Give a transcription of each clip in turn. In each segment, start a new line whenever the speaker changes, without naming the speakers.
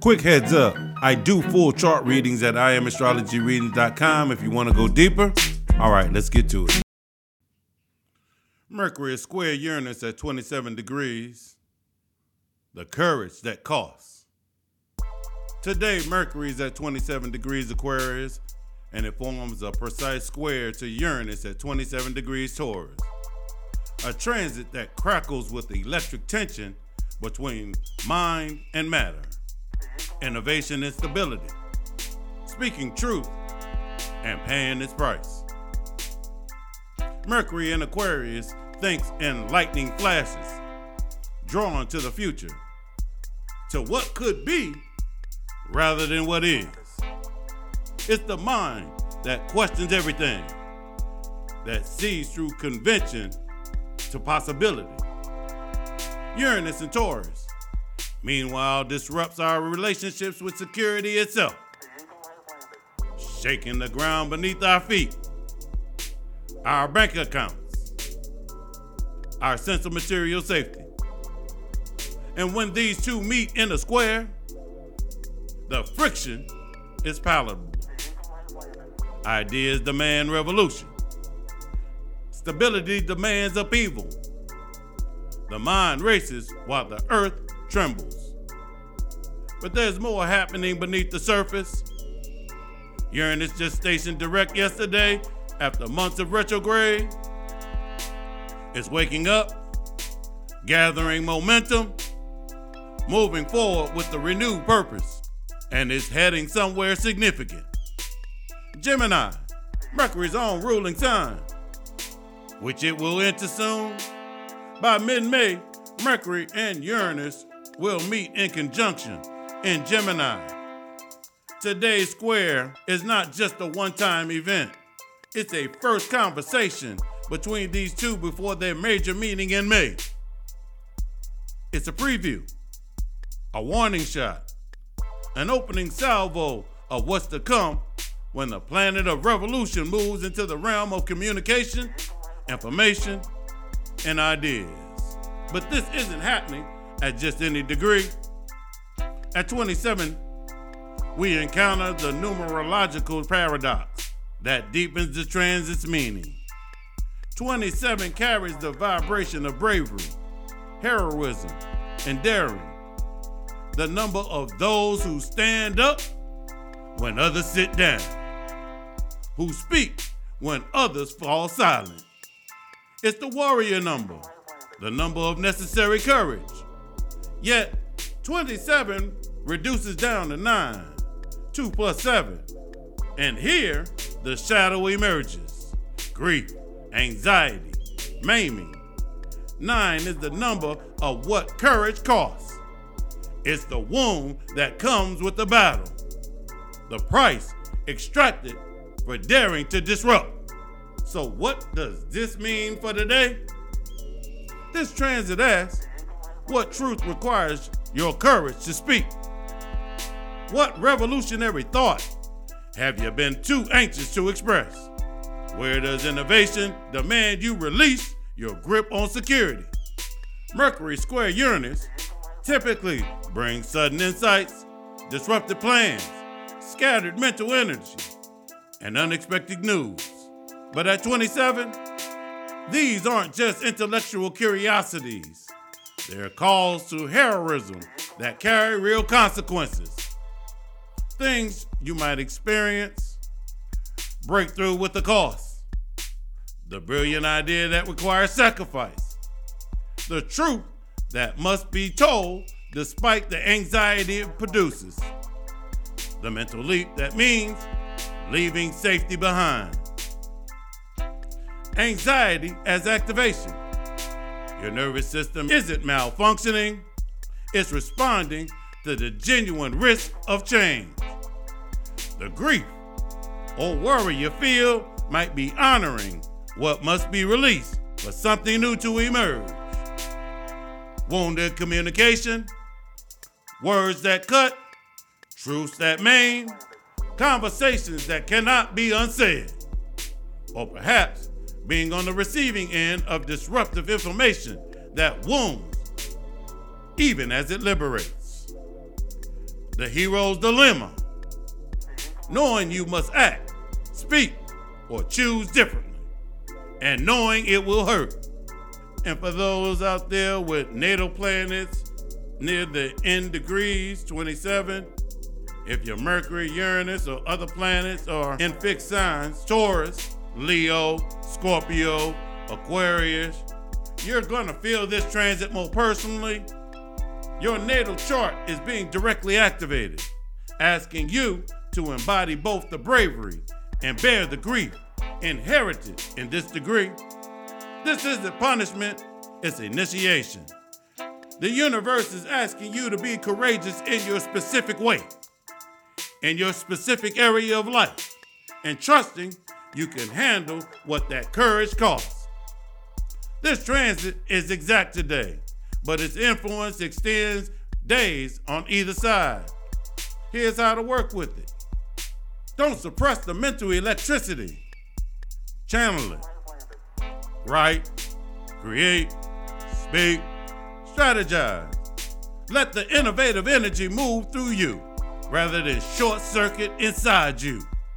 Quick heads up, I do full chart readings at IamAstrologyReadings.com if you want to go deeper. All right, let's get to it. Mercury is square Uranus at 27 degrees. The courage that costs. Today, Mercury is at 27 degrees Aquarius, and it forms a precise square to Uranus at 27 degrees Taurus. A transit that crackles with electric tension between mind and matter, innovation and stability, speaking truth and paying its price. Mercury in Aquarius thinks in lightning flashes, drawn to the future, to what could be rather than what is. It's the mind that questions everything, that sees through convention to possibility. Uranus and Taurus, meanwhile, disrupts our relationships with security itself, shaking the ground beneath our feet, our bank accounts, our sense of material safety. And when these two meet in a square, the friction is palatable. Ideas demand revolution. Stability demands upheaval. The mind races while the earth trembles. But there's more happening beneath the surface. Uranus just stationed direct yesterday after months of retrograde. It's waking up, gathering momentum, moving forward with a renewed purpose, and is heading somewhere significant. Gemini, Mercury's own ruling sign, which it will enter soon. By mid-May, Mercury and Uranus will meet in conjunction in Gemini. Today's square is not just a one-time event. It's a first conversation between these two before their major meeting in May. It's a preview, a warning shot, an opening salvo of what's to come when the planet of revolution moves into the realm of communication, information, and ideas. But this isn't happening at just any degree. At 27, we encounter the numerological paradox that deepens the transit's meaning. 27 carries the vibration of bravery, heroism, and daring. The number of those who stand up when others sit down, who speak when others fall silent. It's the warrior number, the number of necessary courage. Yet, 27 reduces down to 9, 2 plus 7. And here, the shadow emerges. Grief, anxiety, maiming. 9 is the number of what courage costs. It's the wound that comes with the battle. The price extracted for daring to disrupt. So what does this mean for today? This transit asks, what truth requires your courage to speak? What revolutionary thought have you been too anxious to express? Where does innovation demand you release your grip on security? Mercury square Uranus typically brings sudden insights, disrupted plans, scattered mental energy, and unexpected news. But at 27, these aren't just intellectual curiosities. They're calls to heroism that carry real consequences. Things you might experience, breakthrough with the cost, the brilliant idea that requires sacrifice, the truth that must be told despite the anxiety it produces, the mental leap that means leaving safety behind. Anxiety as activation. Your nervous system isn't malfunctioning, it's responding to the genuine risk of change. The grief or worry you feel might be honoring what must be released for something new to emerge. Wounded communication, words that cut, truths that maim, conversations that cannot be unsaid, or perhaps being on the receiving end of disruptive information that wounds, even as it liberates. The hero's dilemma. Knowing you must act, speak, or choose differently, and knowing it will hurt. And for those out there with natal planets near the end degrees, 27, if your Mercury, Uranus, or other planets are in fixed signs, Taurus, Leo, Scorpio, Aquarius, you're gonna feel this transit more personally. Your natal chart is being directly activated, asking you to embody both the bravery and bear the grief inherited in this degree. This isn't punishment, it's initiation. The universe is asking you to be courageous in your specific way, in your specific area of life, and trusting you can handle what that courage costs. This transit is exact today, but its influence extends days on either side. Here's how to work with it. Don't suppress the mental electricity. Channel it. Write, create, speak, strategize. Let the innovative energy move through you rather than short circuit inside you.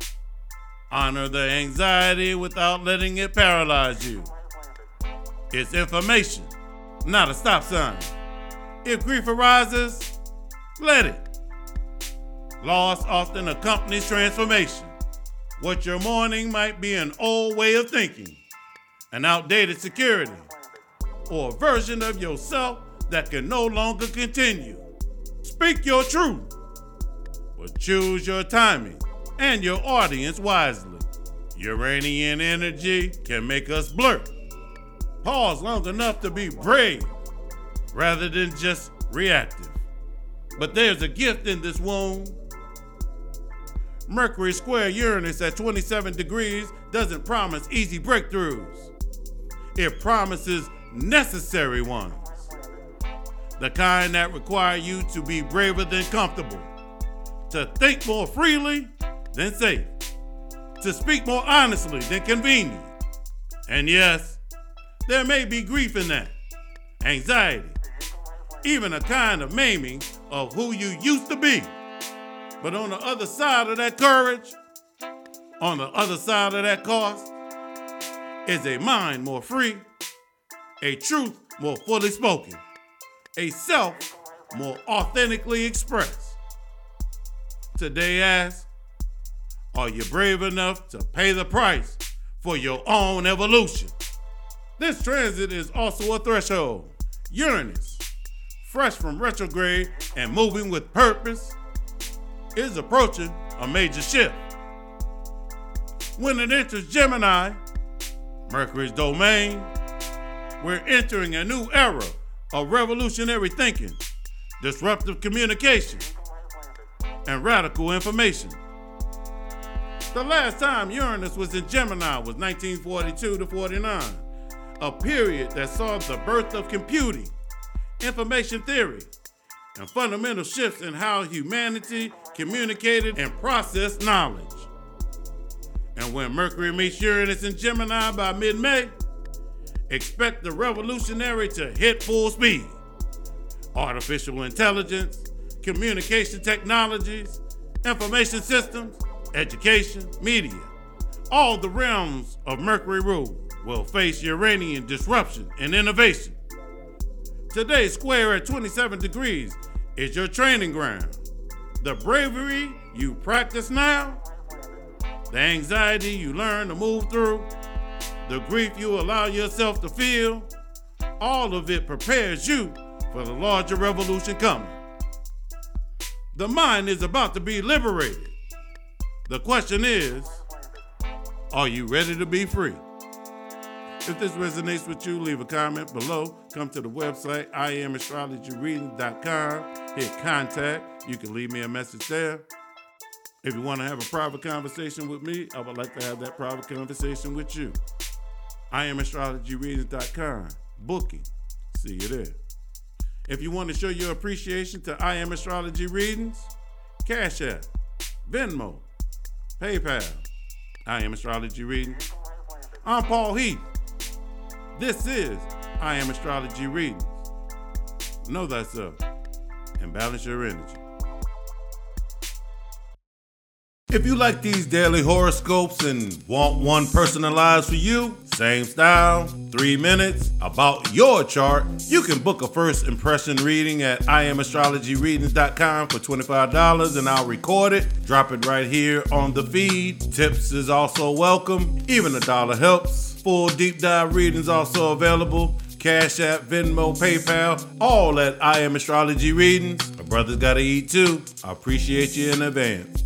Honor the anxiety without letting it paralyze you. It's information, not a stop sign. If grief arises, let it. Loss often accompanies transformation. What you're mourning might be an old way of thinking, an outdated security, or a version of yourself that can no longer continue. Speak your truth, but choose your timing and your audience wisely. Uranian energy can make us blurt. Pause long enough to be brave rather than just reactive. But there's a gift in this wound. Mercury square Uranus at 27 degrees doesn't promise easy breakthroughs. It promises necessary ones. The kind that require you to be braver than comfortable, to think more freely than safe, to speak more honestly than convenient. And yes, there may be grief in that, anxiety, even a kind of maiming of who you used to be. But on the other side of that courage, on the other side of that cost, is a mind more free, a truth more fully spoken, a self more authentically expressed. Today asks, are you brave enough to pay the price for your own evolution? This transit is also a threshold. Uranus, fresh from retrograde and moving with purpose, is approaching a major shift. When it enters Gemini, Mercury's domain, we're entering a new era of revolutionary thinking, disruptive communication, and radical information. The last time Uranus was in Gemini was 1942 to 49, a period that saw the birth of computing, information theory, and fundamental shifts in how humanity communicated and processed knowledge. And when Mercury meets Uranus in Gemini by mid-May, expect the revolutionary to hit full speed. Artificial intelligence, communication technologies, information systems, education, media, all the realms of Mercury rule will face Uranian disruption and innovation. Today's square at 27 degrees is your training ground. The bravery you practice now, the anxiety you learn to move through, the grief you allow yourself to feel, all of it prepares you for the larger revolution coming. The mind is about to be liberated. The question is, are you ready to be free? If this resonates with you, leave a comment below. Come to the website, IamAstrologyReading.com. Hit contact. You can leave me a message there. If you want to have a private conversation with me, I would like to have that private conversation with you. IamAstrologyReading.com. Booking. See you there. If you want to show your appreciation to I Am Astrology Readings, Cash App, Venmo, PayPal, I Am Astrology Readings. I'm Paul Heath. This is I Am Astrology Readings. Know thyself and balance your energy. If you like these daily horoscopes and want one personalized for you, same style, 3 minutes, about your chart, you can book a first impression reading at IamAstrologyReadings.com for $25 and I'll record it, drop it right here on the feed. Tips is also welcome, even $1 helps. Full deep dive readings also available. Cash App, Venmo, PayPal, all at I Am Astrology Readings. My brother's gotta eat too. I appreciate you in advance.